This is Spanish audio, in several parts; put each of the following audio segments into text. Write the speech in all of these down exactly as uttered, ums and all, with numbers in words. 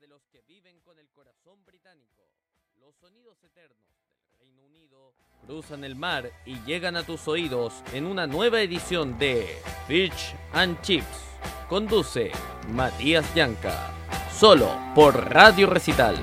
de los que viven con el corazón británico. Los sonidos eternos del Reino Unido cruzan el mar y llegan a tus oídos en una nueva edición de Fish and Chips. Conduce Matías Llanca, solo por Radio Recital.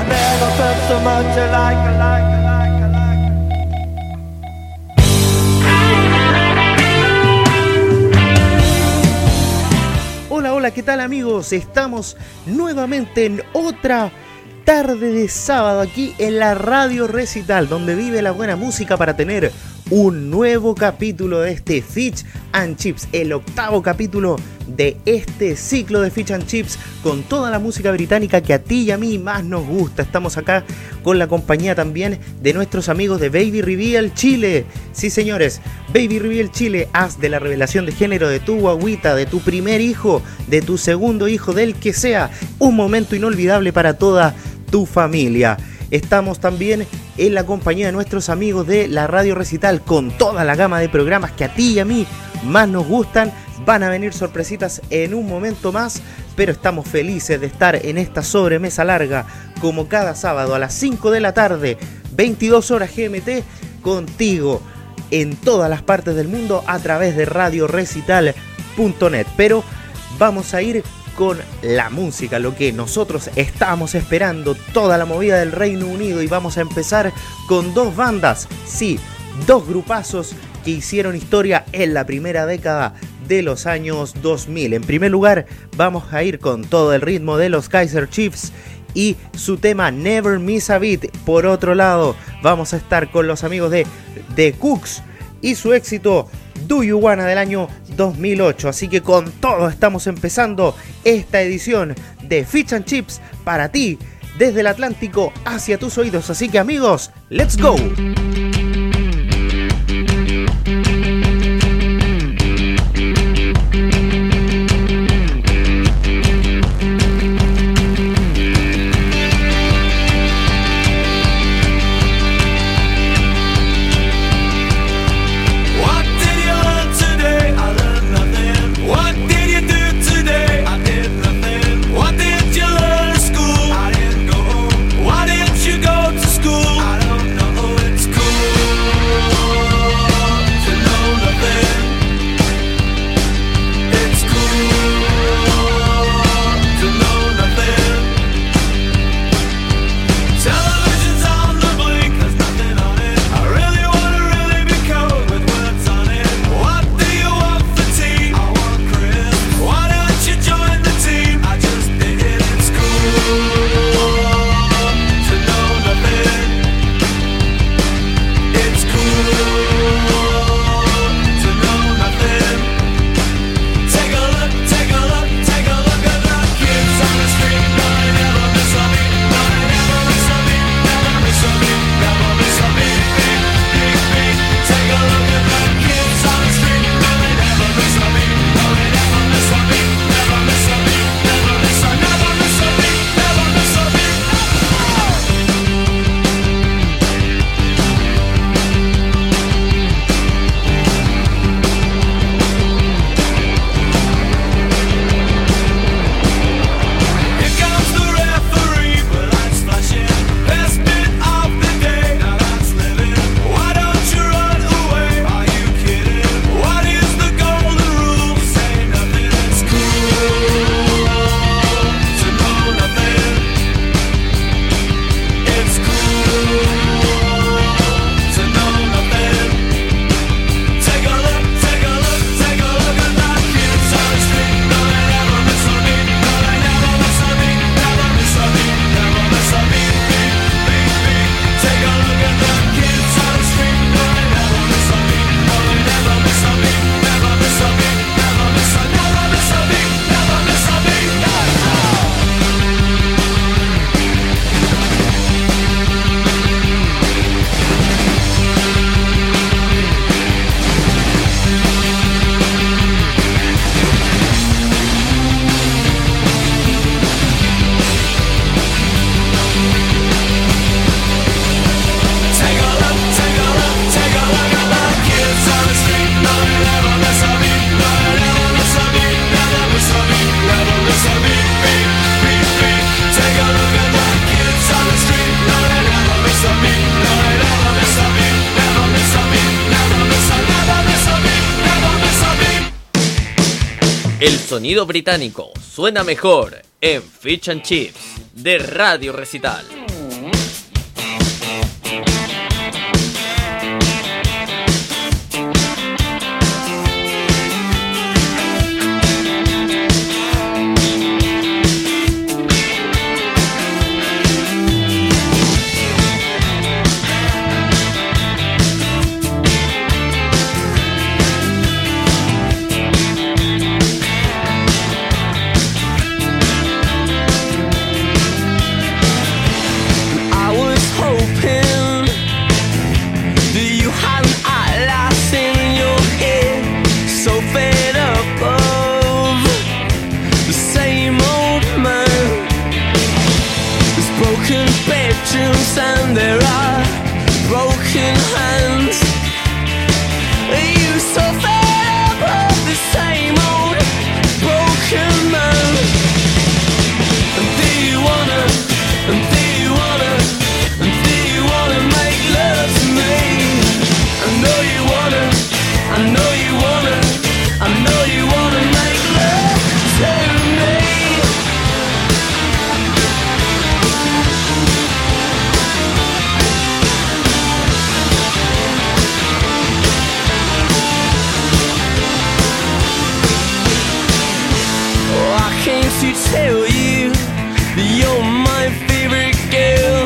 Hola, hola, ¿qué tal amigos? Estamos nuevamente en otra tarde de sábado aquí en la Radio Recital, donde vive la buena música para tener un nuevo capítulo de este Fish and Chips, el octavo capítulo de este ciclo de Fish and Chips con toda la música británica que a ti y a mí más nos gusta. Estamos acá con la compañía también de nuestros amigos de Baby Reveal Chile. Sí, señores, Baby Reveal Chile, haz de la revelación de género de tu guaguita, de tu primer hijo, de tu segundo hijo, del que sea, un momento inolvidable para toda tu familia. Estamos también en la compañía de nuestros amigos de la Radio Recital con toda la gama de programas que a ti y a mí más nos gustan. Van a venir sorpresitas en un momento más, pero estamos felices de estar en esta sobremesa larga como cada sábado a las cinco de la tarde, veintidós horas G M T, contigo en todas las partes del mundo a través de radio recital punto net. Pero vamos a ir con la música, lo que nosotros estábamos esperando, toda la movida del Reino Unido, y vamos a empezar con dos bandas, sí, dos grupazos que hicieron historia en la primera década de los años dos mil. En primer lugar, vamos a ir con todo el ritmo de los Kaiser Chiefs y su tema Never Miss a Beat. Por otro lado, vamos a estar con los amigos de The Cooks y su éxito Do You Wanna del año dos mil ocho. Así que con todo estamos empezando esta edición de Fish and Chips para ti, desde el Atlántico hacia tus oídos. Así que amigos, let's go. School. I don't know, it's cool. El sonido británico suena mejor en Fish and Chips de Radio Recital. And there are broken hands. Are you so fed up of the same old broken man? And do you wanna, and do you wanna, and do you wanna make love to me? I know you wanna, I know you wanna, I know you wanna make love to me. To tell you that you're my favorite girl.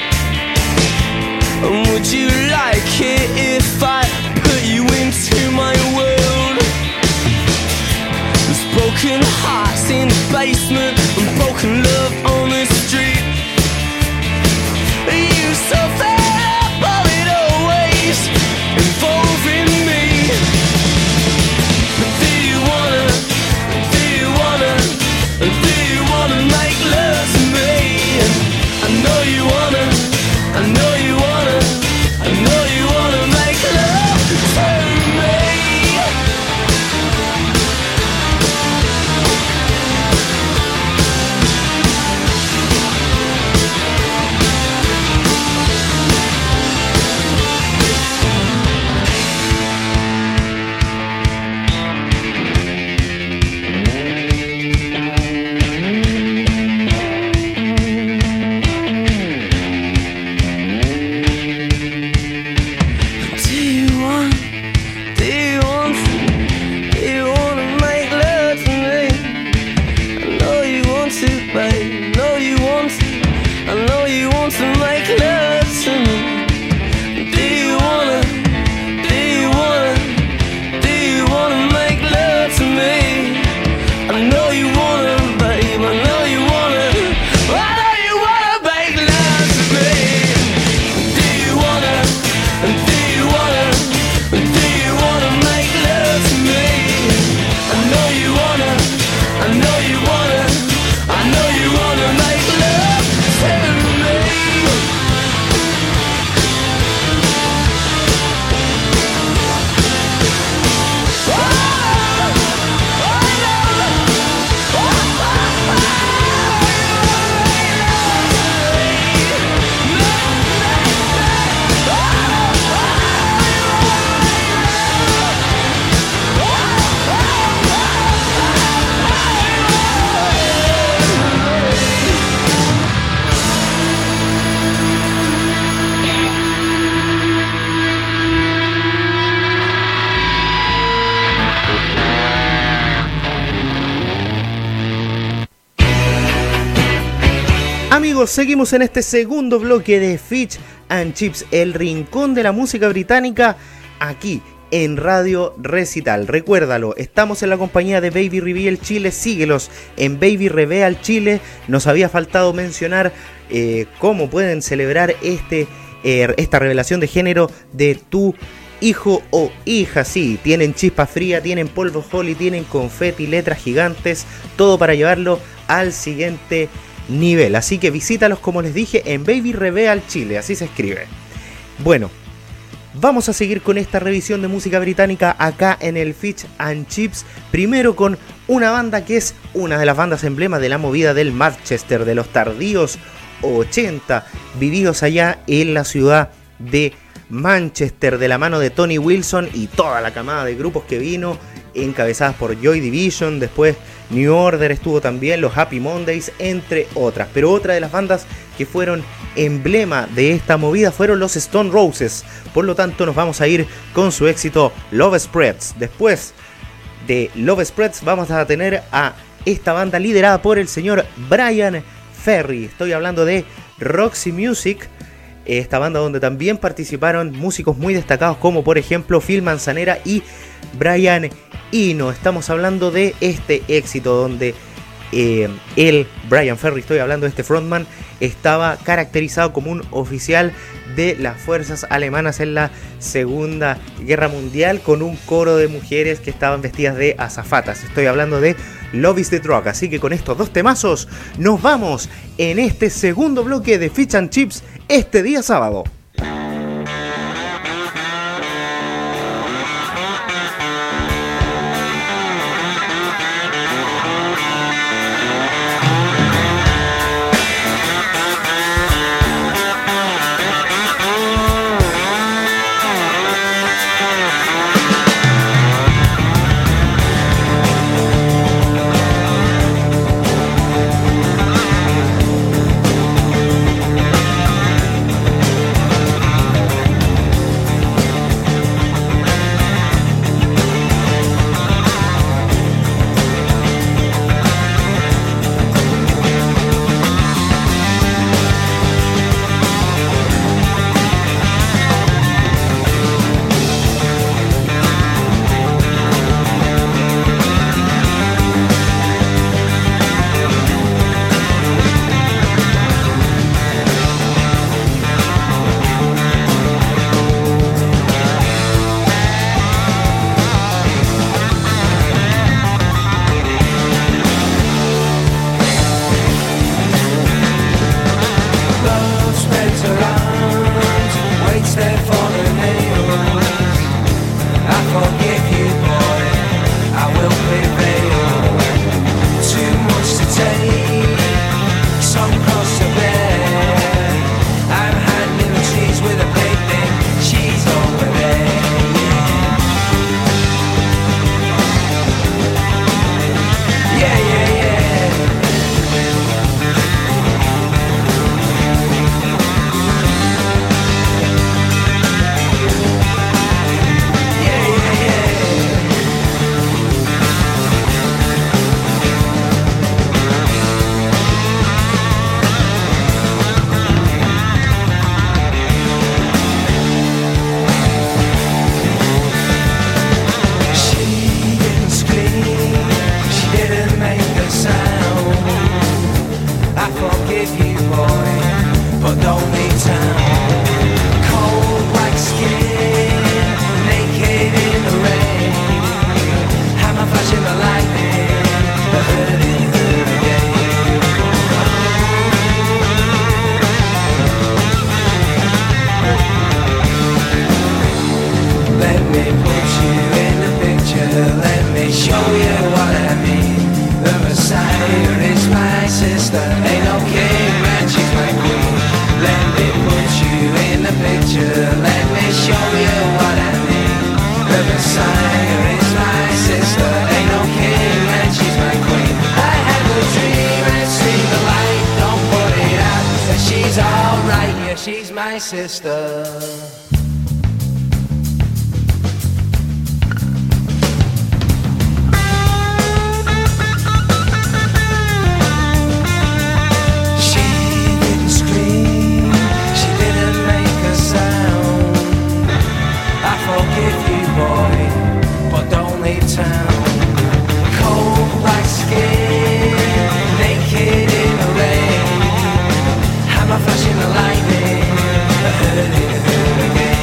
And would you like it if I put you into my world? There's broken hearts in the basement and broken love on the street. Are you so fed up of it always involving me? But do you wanna, do you wanna, do you wanna make love to me? I know you wanna, I know you wanna, I know you wanna make love to me. Amigos, seguimos en este segundo bloque de Fish and Chips, el rincón de la música británica, aquí en Radio Recital. Recuérdalo, estamos en la compañía de Baby Reveal Chile, síguelos en Baby Reveal Chile. Nos había faltado mencionar eh, cómo pueden celebrar este, eh, esta revelación de género de tu hijo o hija. Sí, tienen chispa fría, tienen polvo Holly, tienen confeti, letras gigantes, todo para llevarlo al siguiente nivel. Así que visítalos, como les dije, en Baby Reveal Chile, así se escribe. Bueno, vamos a seguir con esta revisión de música británica acá en el Fish and Chips. Primero con una banda que es una de las bandas emblema de la movida del Manchester, de los tardíos ochenta, vividos allá en la ciudad de Manchester, de la mano de Tony Wilson y toda la camada de grupos que vino encabezadas por Joy Division, después New Order estuvo también, los Happy Mondays, entre otras. Pero otra de las bandas que fueron emblema de esta movida fueron los Stone Roses. Por lo tanto, nos vamos a ir con su éxito Love Spreads. Después de Love Spreads vamos a tener a esta banda liderada por el señor Bryan Ferry. Estoy hablando de Roxy Music, esta banda donde también participaron músicos muy destacados como por ejemplo Phil Manzanera y Brian Eno. Estamos hablando de este éxito donde eh, él, Bryan Ferry, estoy hablando de este frontman, estaba caracterizado como un oficial de las fuerzas alemanas en la Segunda Guerra Mundial, con un coro de mujeres que estaban vestidas de azafatas. Estoy hablando de Love is the Drug. Así que con estos dos temazos nos vamos en este segundo bloque de Fish and Chips este día sábado. She's my sister. Flashing the lightning, I heard it, I heard it again.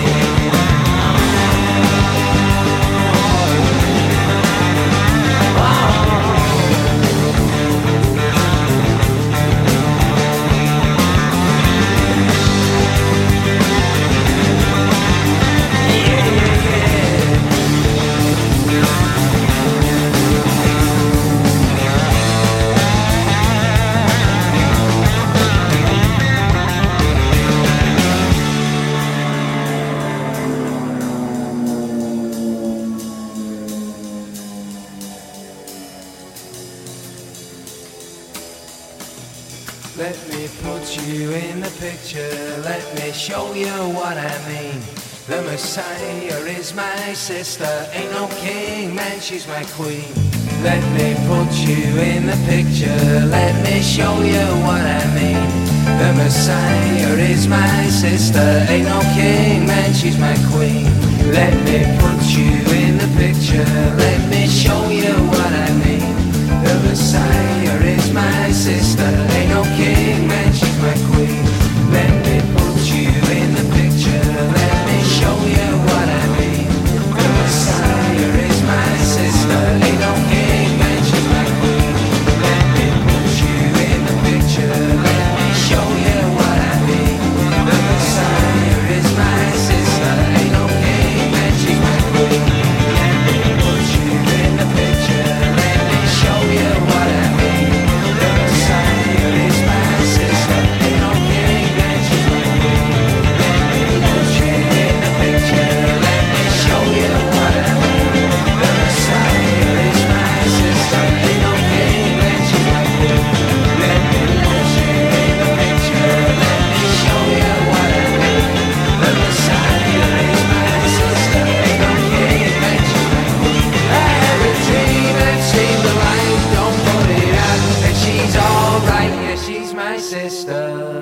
Let me put you in the picture, let me show you what I mean. The Messiah is my sister, ain't no king, man, she's my queen. Let me put you in the picture, let me show you what I mean. The Messiah is my sister, ain't no king, man, she's my queen. Let me put you in the picture, let me show you what I mean. The Messiah is my sister, ain't no king, man, she's my queen. Let me put you in the picture, let me show you what I mean. The Messiah is my sister, ain't no king, man, she's my queen. Let me put you in the picture, let me show you what I mean. The Messiah is my sister, ain't no king, man, she's my queen. Let me put you in the picture, let me show you what I mean. The Messiah is my sister, ain't no king, man, she's my queen. Let me put you in the picture, let me show you what I mean. The Messiah is my sister, ain't no king, man, she's my queen. Let me put you in the picture, let me show you what I mean. The Messiah is my sister, ain't no king, man, she's my queen. I have a dream that seemed the light, don't put it out, and she's alright, yeah, she's my sister.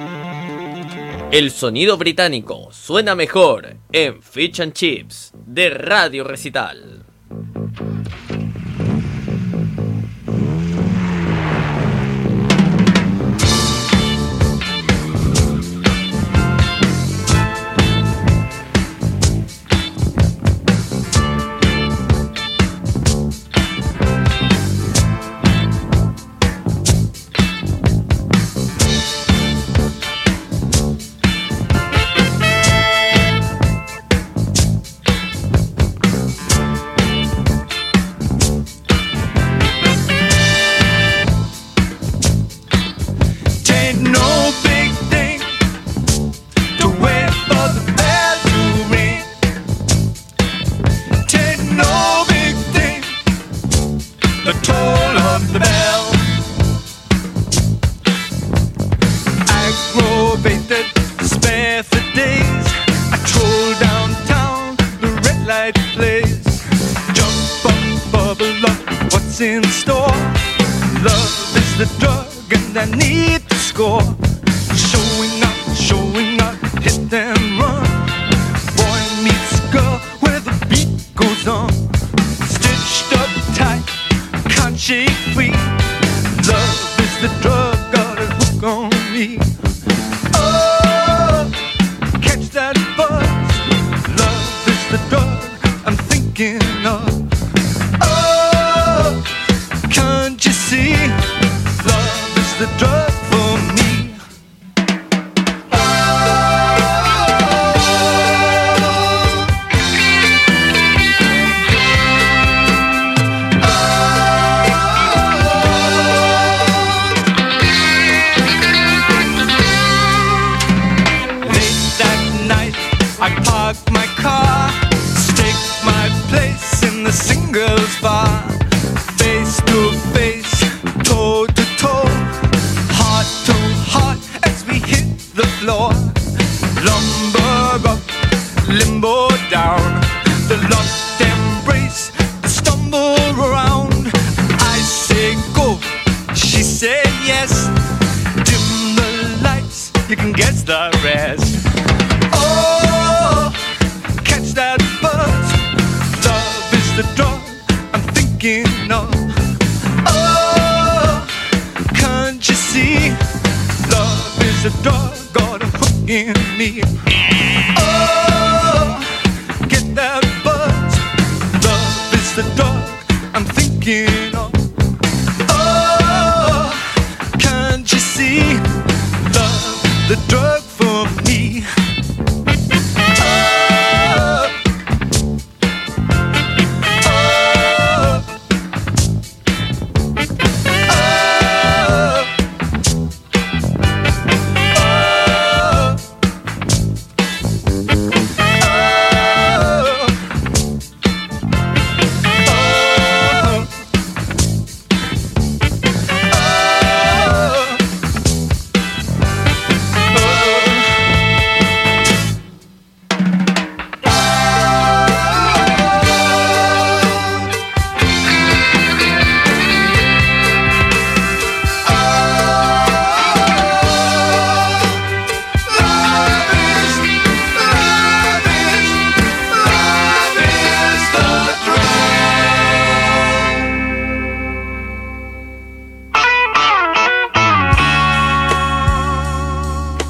El sonido británico suena mejor en Fish and Chips de Radio Recital. In store, love is the drug and I need to score. Showing up, showing up, hit and run. Boy meets girl where the beat goes on. Stitched up tight, can't shake free. Love is the drug, got a hook on me. Oh, catch that buzz. Love is the drug I'm thinking of. Can't you see? Love is the drug for me. Oh, late that night, I park my car, stake my place in the singles bar. Face to face, toe to toe, heart to heart as we hit the floor. Lumber up, limbo down, the lost embrace, the stumble around. I say go, she say yes. Dim the lights, you can guess the rest. Oh, catch that buzz. Love is the drug I'm thinking of. Oh, can't you see? Love is a drug, got a hook in me. Oh, get that buzz. Love is the drug I'm thinking of. Oh, can't you see? Love, the drug for me.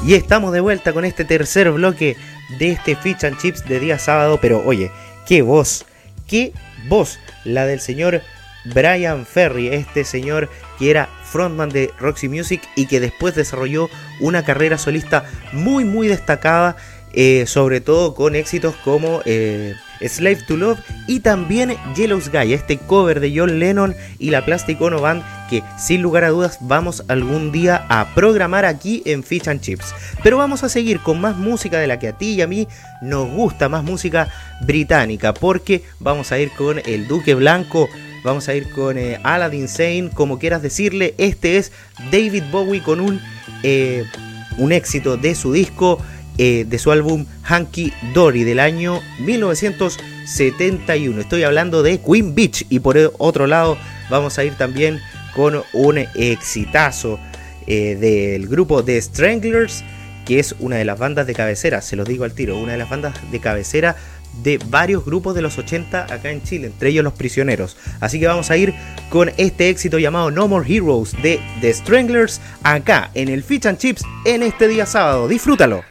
Y estamos de vuelta con este tercer bloque de este Fish and Chips de día sábado. Pero oye, qué voz, qué voz la del señor Bryan Ferry, este señor que era frontman de Roxy Music y que después desarrolló una carrera solista muy muy destacada, eh, sobre todo con éxitos como eh, Slave to Love y también Yellow Guy, este cover de John Lennon y la Plastic Ono Band que sin lugar a dudas vamos algún día a programar aquí en Fish and Chips. Pero vamos a seguir con más música de la que a ti y a mí nos gusta, más música británica, porque vamos a ir con el Duque Blanco, vamos a ir con eh, Aladdin Sane, como quieras decirle. Este es David Bowie con un, eh, un éxito de su disco, eh, de su álbum Hunky Dory del año mil novecientos setenta y uno. Estoy hablando de Queen Beach. Y por otro lado vamos a ir también con un exitazo eh, del grupo The Stranglers, que es una de las bandas de cabecera, se los digo al tiro, una de las bandas de cabecera de varios grupos de los ochenta acá en Chile, entre ellos Los Prisioneros. Así que vamos a ir con este éxito llamado No More Heroes de The Stranglers acá en el Fish and Chips en este día sábado. Disfrútalo.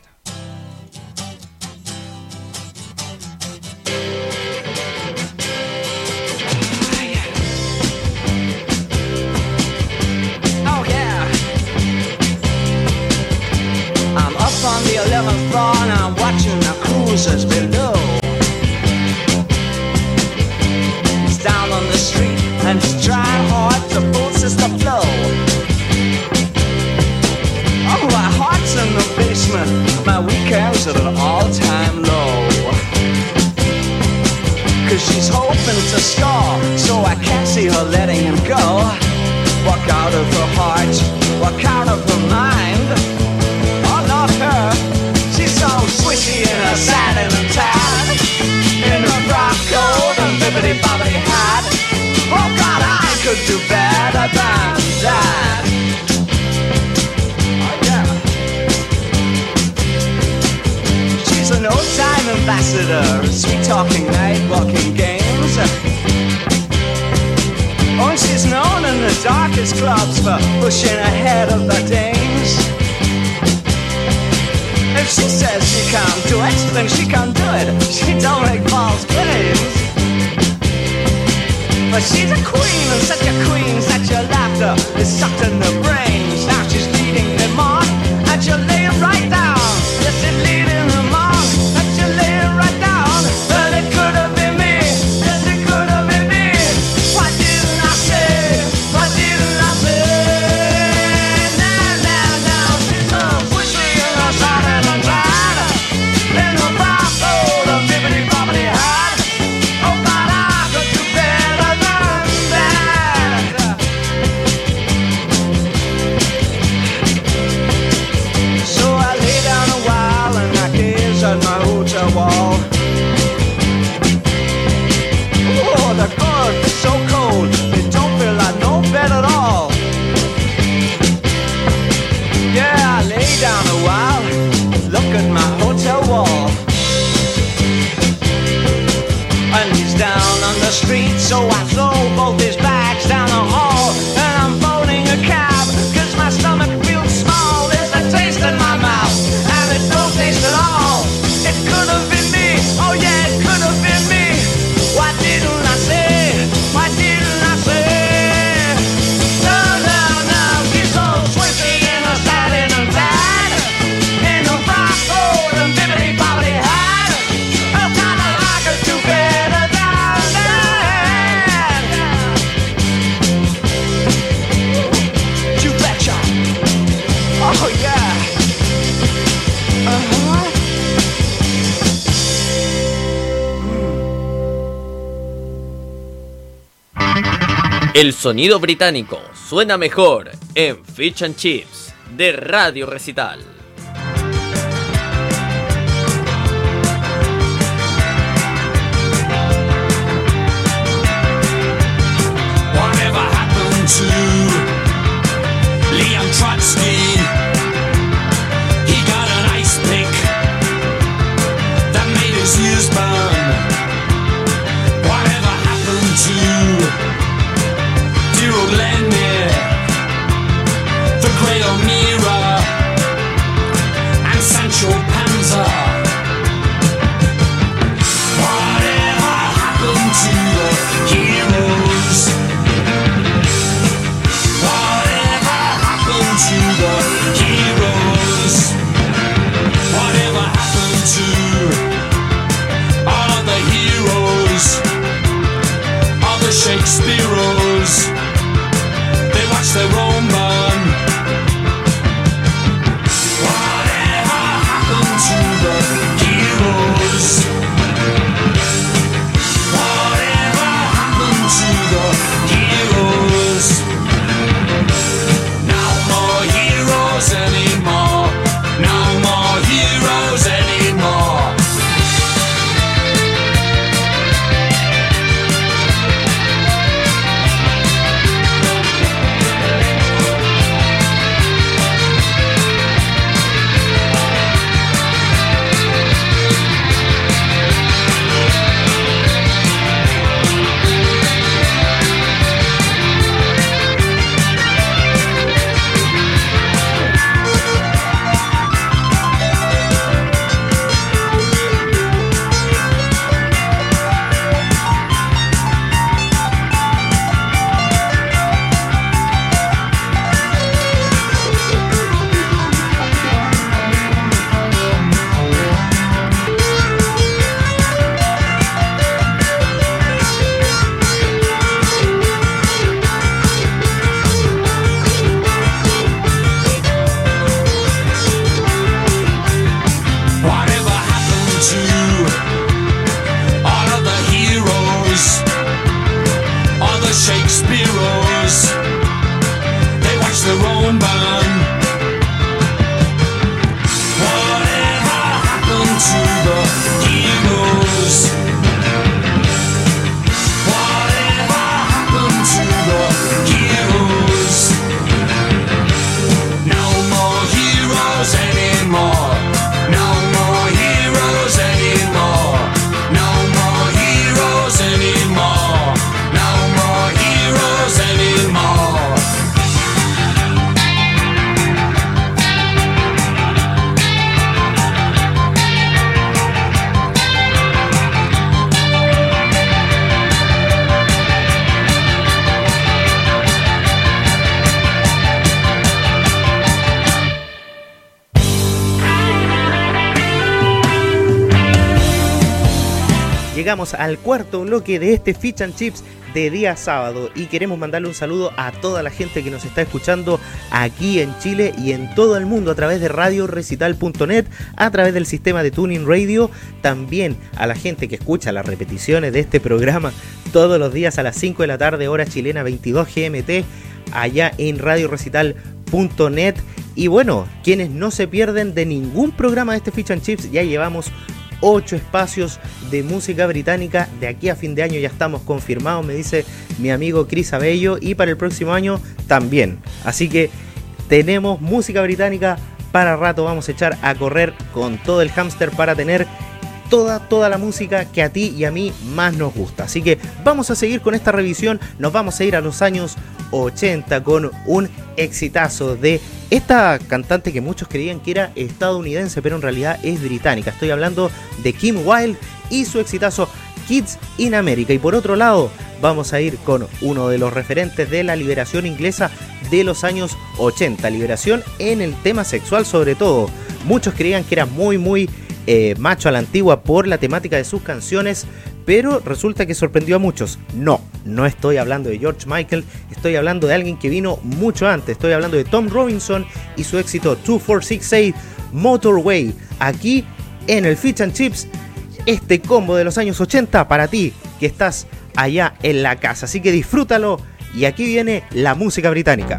eleventh floor and I'm watching the cruisers below. It's down on the street and it's trying hard to pulses the flow. Oh, my heart's in the basement, my weekend's at an all-time low. Cause she's hoping to score, so I can't see her letting him go. Walk out of her heart, walk out of her mind. Her. She's so swishy in her satin and tan, in her frock coat and bibbity bobbity hat. Oh God, I could do better than that. Oh yeah. She's an old-time ambassador, sweet talking, night walking games. Oh, she's known in the darkest clubs for pushing ahead of the dames. If she says she can't do it, then she can't do it. She don't make false claims. But she's a queen, and such a queen, such a laughter is sucked in the brains. Now she's leading them on, and she'll lay it right down. Yes, she's leading them on, and she'll lay it right down. But it could have been me, yes, it could have been me. Why didn't I say, why didn't I say? Now, now, now, she's so swishy in her side. Wall. Oh, the good is so cold, it don't feel like no bed at all. Yeah, I lay down a while, look at my hotel wall. And he's down on the street, so I throw both his bags down the hall. And I'm phoning a cab, cause my stomach feels small. There's a taste in my mouth, and it don't taste at all. It could have been me, oh yeah, it could have been me. Why didn't I say, why didn't I say? No, no, no, she's so swishy in her satin and tan, in her frock coat and bibbity bobbity hat. Oh, kinda like her do better than that. You betcha. Oh yeah. Uh-huh. El sonido británico suena mejor en Fish and Chips de Radio Recital. Whatever happened to Leon Trotsky? He got an ice pick that made his ears burn. Whatever happened to Lenny, the great O'Meara? llegamos al cuarto bloque de este Fish and Chips de día sábado y queremos mandarle un saludo a toda la gente que nos está escuchando aquí en Chile y en todo el mundo a través de radio recital punto net, a través del sistema de Tuning Radio, también a la gente que escucha las repeticiones de este programa todos los días a las cinco de la tarde, hora chilena, veintidós G M T, allá en radio recital punto net. Y bueno, quienes no se pierden de ningún programa de este Fish and Chips, ya llevamos ocho espacios de música británica. De aquí a fin de año ya estamos confirmados, me dice mi amigo Chris Abello, y para el próximo año también. Así que tenemos música británica para rato. Vamos a echar a correr con todo el hámster para tener toda, toda la música que a ti y a mí más nos gusta. Así que vamos a seguir con esta revisión. Nos vamos a ir a los años ochenta con un exitazo de esta cantante que muchos creían que era estadounidense, pero en realidad es británica. Estoy hablando de Kim Wilde y su exitazo Kids in America. Y por otro lado, vamos a ir con uno de los referentes de la liberación inglesa de los años ochenta. Liberación en el tema sexual sobre todo. Muchos creían que era muy, muy eh, macho a la antigua por la temática de sus canciones, pero resulta que sorprendió a muchos. No, no estoy hablando de George Michael, estoy hablando de alguien que vino mucho antes. Estoy hablando de Tom Robinson y su éxito dos cuatro seis seis Motorway. Aquí en el Fish and Chips, este combo de los años ochenta para ti que estás allá en la casa. Así que disfrútalo y aquí viene la música británica.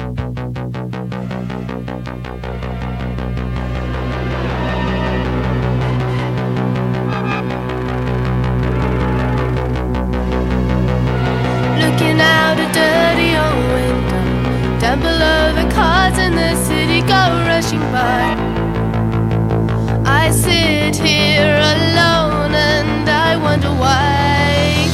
Down below, the cars in the city go rushing by. I sit here alone and I wonder why.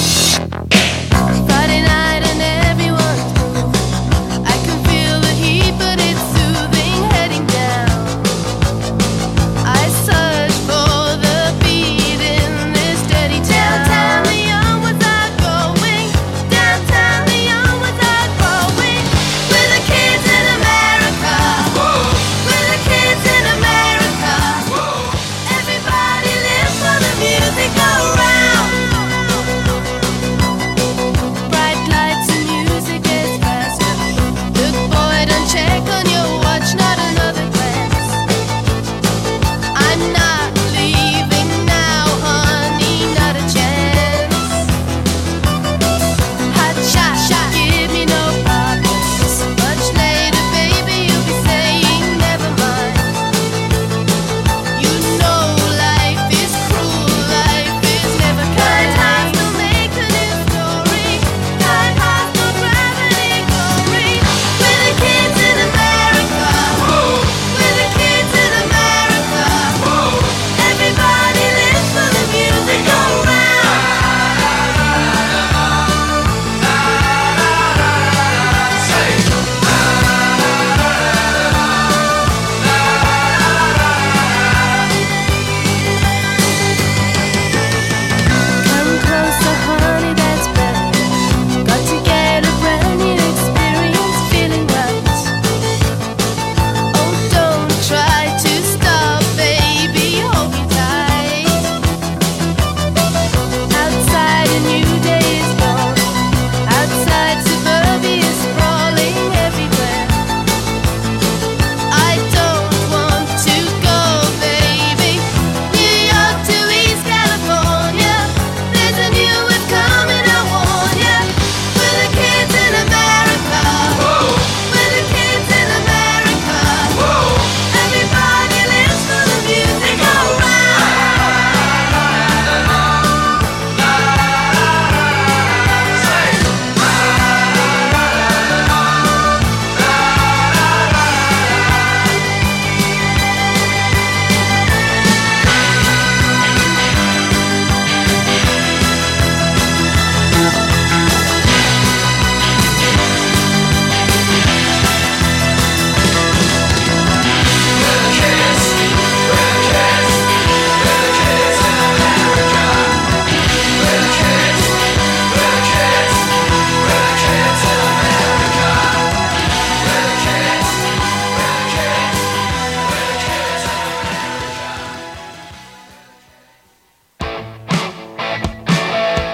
Friday night and everyone's moving. I can feel the heat but it's soothing heading down. I search for the beat in this dirty town. Downtown Leon without going. Downtown Leon without going. We're the kids in America. Whoa. We're the kids in America. Whoa. Everybody lives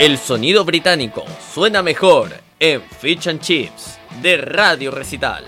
El sonido británico suena mejor en Fish and Chips de Radio Recital.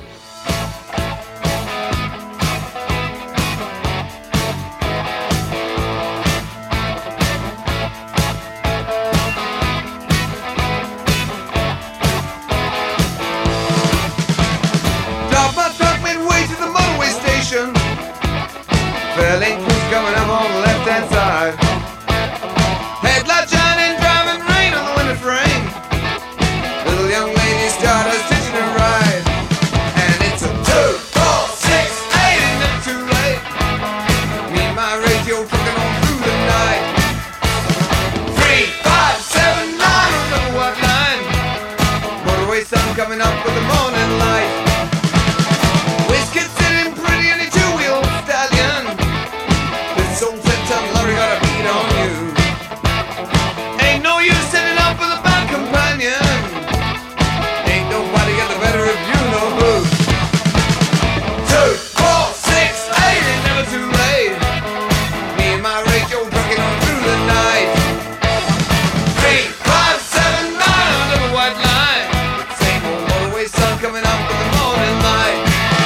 Fairlane Cruise coming up on the left hand side. Headlight shining, driving rain on the window frame. Little young lady started stitching her ride. And it's a two, four, six, eight, ain't never too late. Me and my radio trucking on through the night. Three, five, seven, nine, remember what line? Motorway sun coming up with the morning light. Whiskey sitting pretty in a two-wheel stallion. Lorry got a beat on you. Ain't no use setting up with a bad companion. Ain't nobody got the better of you, no boo. Two, four, six, eight, ain't never too late. Me and my radio trucking on through the night. Three, five, seven, nine, under the white line. Same old motorway sun coming up with the morning light.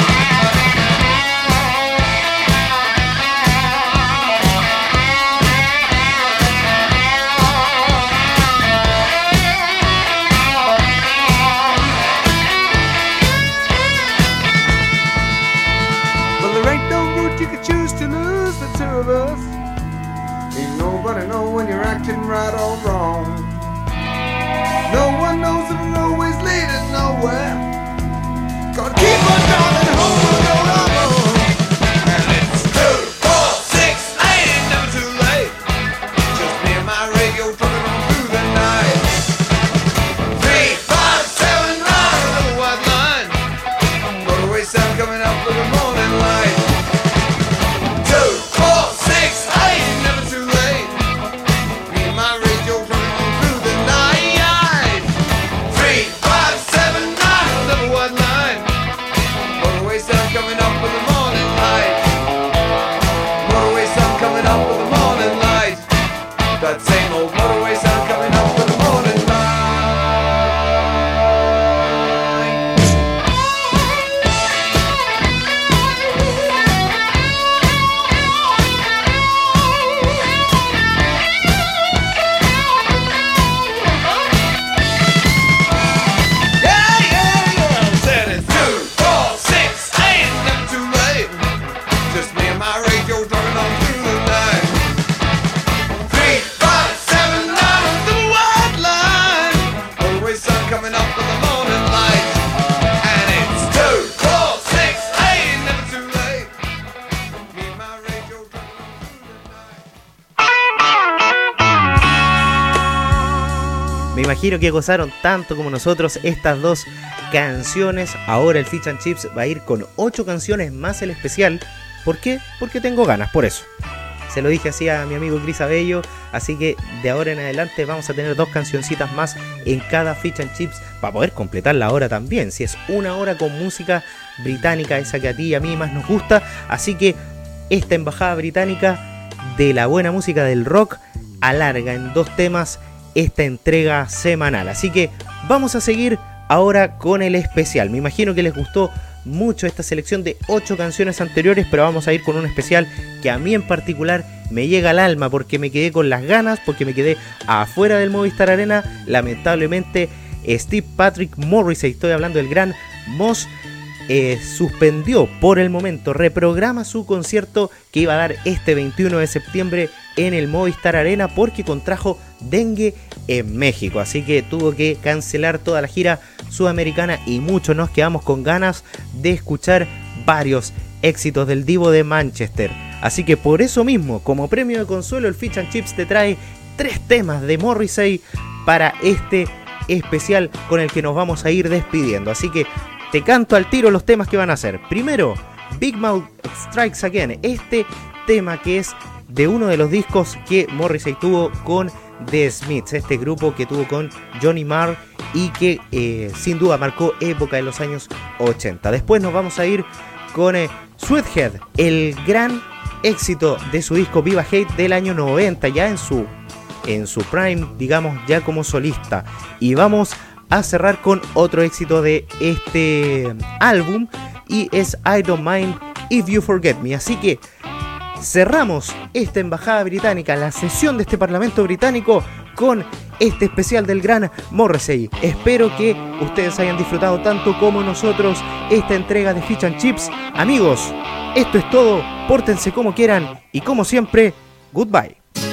Nobody know when you're acting right or wrong. No one knows if it's always leading nowhere. Gotta keep on driving home or go home. And it's two, four, six, eight, ain't never too late. Just me and my radio trucking on through the night. Three, five, seven, nine, another white line. Motorway sun coming up with the morning light. Two, four, six, eight, ain't never too late. That same old motorway sound coming up with the morning Yeah, yeah, yeah. Said it's two, four, six, eight, never too late. Just me and my radio driving on through the night. Coming up with the morning light. And it's two, four, six, eight, never too late. Me and my radio driving on through the night. Me imagino que gozaron tanto como nosotros estas dos canciones. Ahora el Fish and Chips va a ir con ocho canciones más el especial. ¿Por qué? Porque tengo ganas, por eso. Se lo dije así a mi amigo Chris Abello, así que de ahora en adelante vamos a tener dos cancioncitas más en cada Fish and Chips para poder completar la hora también, si es una hora con música británica, esa que a ti y a mí más nos gusta. Así que esta embajada británica de la buena música del rock alarga en dos temas esta entrega semanal. Así que vamos a seguir ahora con el especial. Me imagino que les gustó mucho esta selección de ocho canciones anteriores, pero vamos a ir con un especial que a mí en particular me llega al alma porque me quedé con las ganas, porque me quedé afuera del Movistar Arena. Lamentablemente Steve Patrick Morrissey, estoy hablando del gran Moss, eh, suspendió por el momento, reprograma su concierto que iba a dar este veintiuno de septiembre en el Movistar Arena porque contrajo dengue en México, así que tuvo que cancelar toda la gira sudamericana y muchos nos quedamos con ganas de escuchar varios éxitos del divo de Manchester. Así que por eso mismo, como premio de consuelo, el Fish and Chips te trae tres temas de Morrissey para este especial con el que nos vamos a ir despidiendo. Así que te canto al tiro los temas que van a ser. Primero, Big Mouth Strikes Again, este tema que es de uno de los discos que Morrissey tuvo con The Smiths, este grupo que tuvo con Johnny Marr y que eh, sin duda marcó época en los años ochenta. Después nos vamos a ir con eh, Sweathead, el gran éxito de su disco Viva Hate del año noventa, ya en su en su prime, digamos, ya como solista. Y vamos a cerrar con otro éxito de este álbum, y es I Don't Mind If You Forget Me. Así que cerramos esta embajada británica, la sesión de este Parlamento británico, con este especial del gran Morrissey. Espero que ustedes hayan disfrutado tanto como nosotros esta entrega de Fish and Chips. Amigos, esto es todo, pórtense como quieran y como siempre, goodbye.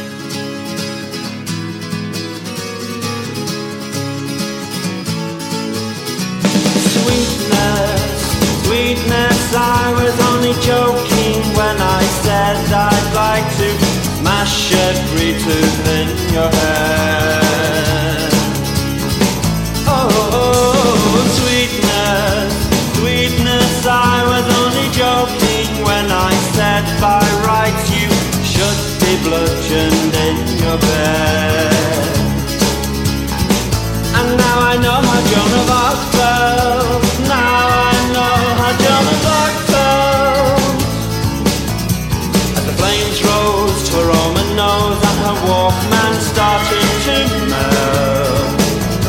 Sweetness, I was only joking when I said I'd like to mash every tooth in your head. Oh, oh, sweetness, sweetness, I was only joking when I said by rights you should be bludgeoned in your bed. And now I know how Joan of Arc felt. Now I know how Joan of Arc felt. As the flames rose to her Roman nose and her Walkman started to melt.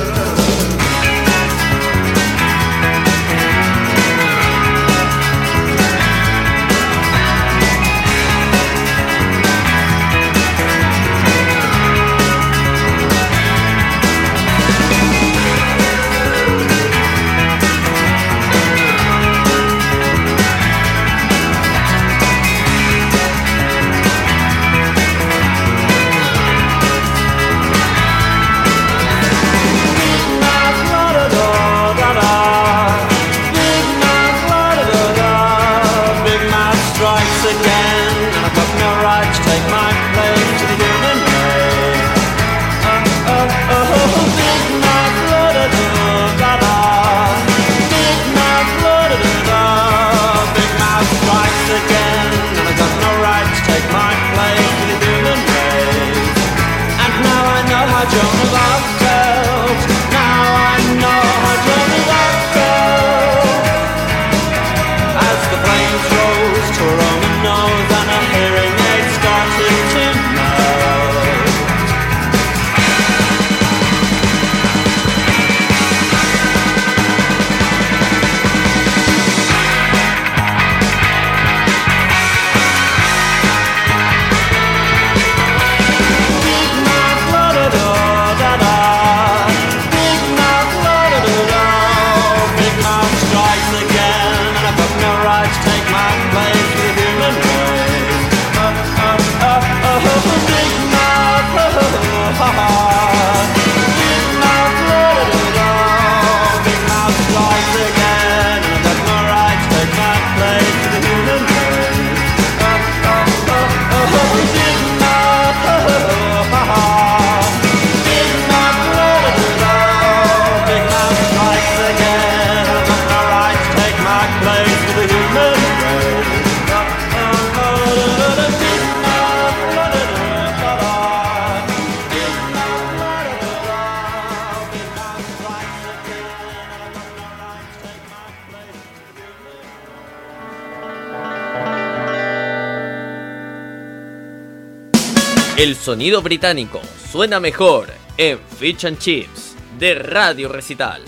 El sonido británico suena mejor en Fish and Chips de Radio Recital.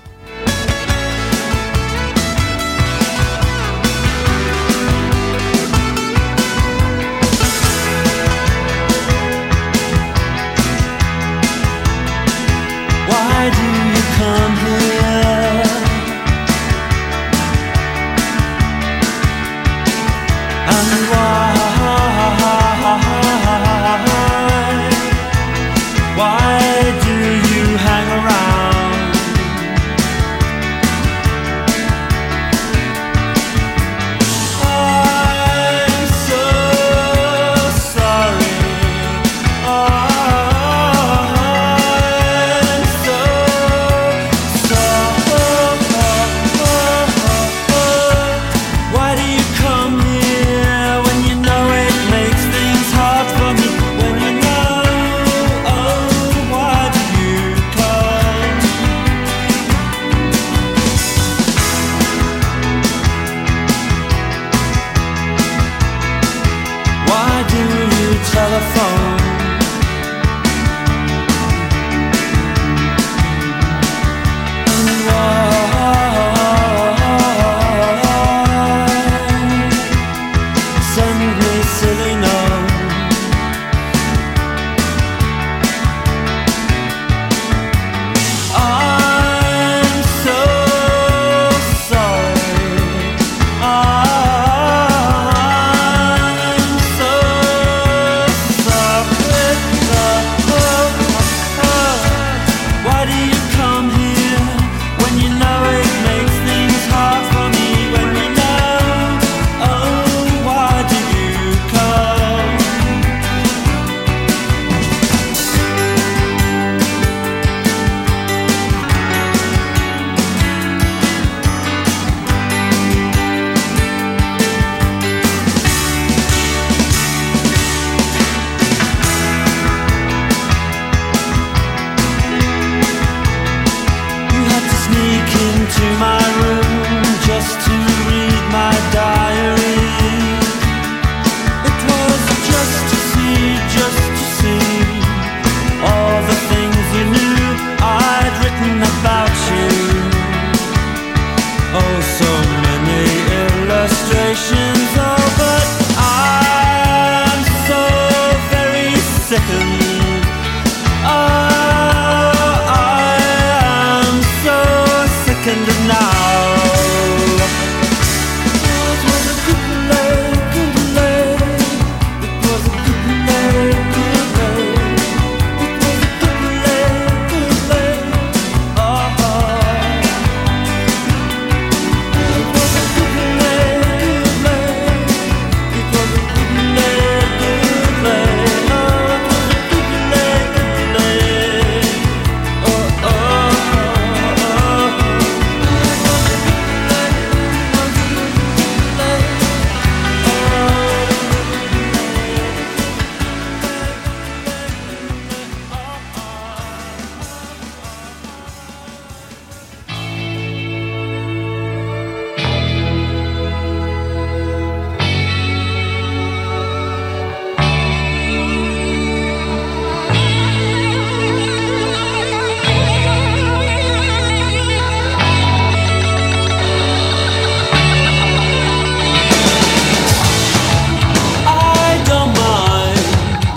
Why do you come here? And why? Why do you hang around? Oh, so many illustrations. Oh, but I'm so very sickened. Oh, I am so sickened now. It was a good play, good play. It was a good play, good play. It was a good play, good play. Oh, oh. It was a good play, good play. It was a good play, good play. Oh, it was a good play, good play. Oh, oh, I don't mind.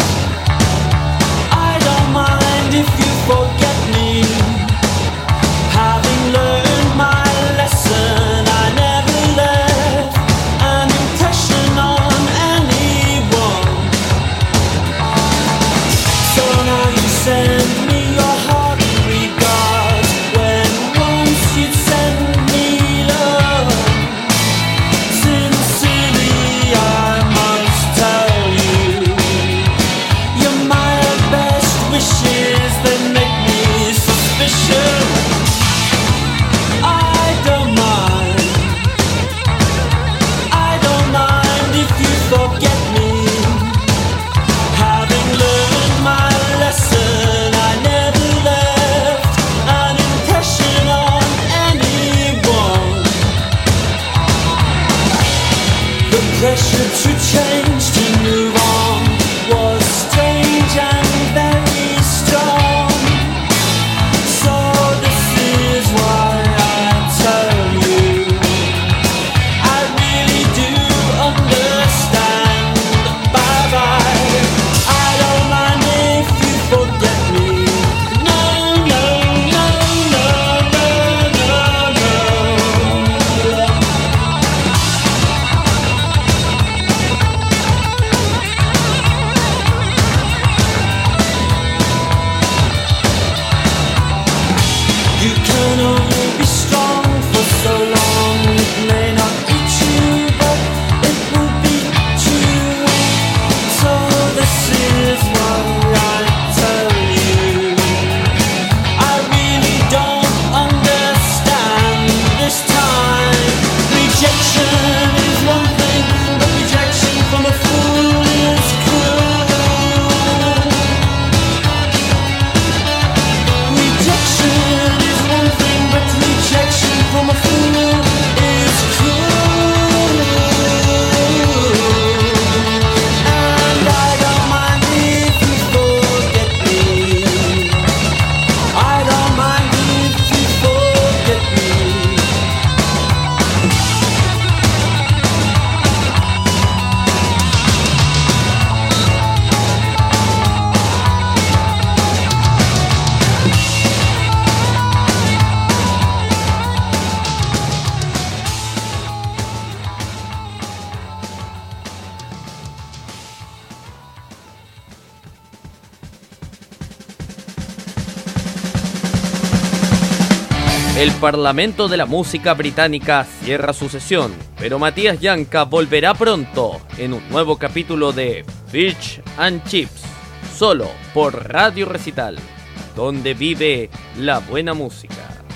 I don't mind if you forget me. Having learned my lesson, I never left an impression on anyone. So now you send me your heart regards when once you'd send me love. Sincerely, I must tell you, you're my best wishes that make me suspicious. I don't mind. I don't mind if you forget me. Having learned my lesson, I never left an impression on anyone. The pressure to change, to move on, was strange and very strong. So this is why I tell you, I really do understand. Bye bye. I don't mind if you forget me. No, no, no, no, no, no, no. You can only be strong for so long. It may not eat you, but it will beat you. So this is why I tell you, I really don't understand this time. Rejection is one thing, but rejection from a fool is cruel. Rejection is one thing, but rejection from a fool is cruel. And I don't mind if you forget me. I don't mind if you forget me. El Parlamento de la Música Británica cierra su sesión, pero Matías Yanca volverá pronto en un nuevo capítulo de Fish and Chips, solo por Radio Recital, donde vive la buena música.